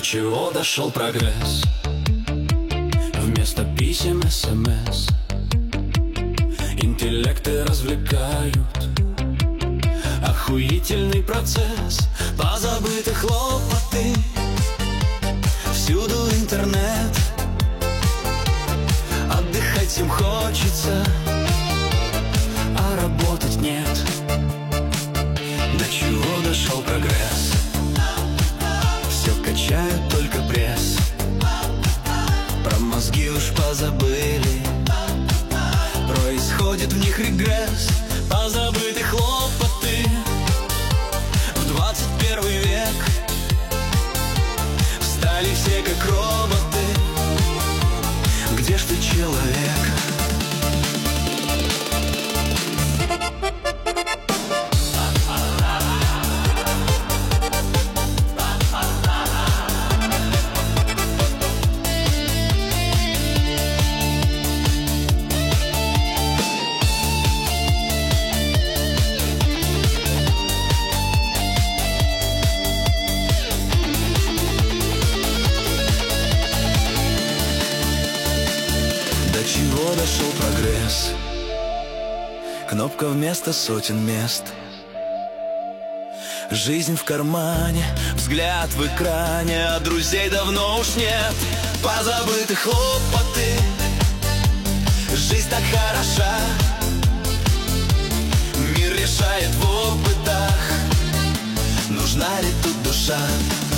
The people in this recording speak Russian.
чего дошел прогресс? Вместо писем СМС интеллекты развлекают. Охуительный процесс, позабыты хлопоты. Всюду интернет, отдыхать всем хочется, а работать нет. До чего дошел прогресс? Все качают только пресс. Про мозги уж позабыли, происходит в них регресс. Позабыты хлопоты в 21 век. Стали все как роботы. Где ж ты, человек? До чего дошел прогресс? Кнопка вместо сотен мест. Жизнь в кармане, взгляд в экране, а друзей давно уж нет. Позабыты хлопоты, жизнь так хороша. Мир решает в опытах, нужна ли тут душа.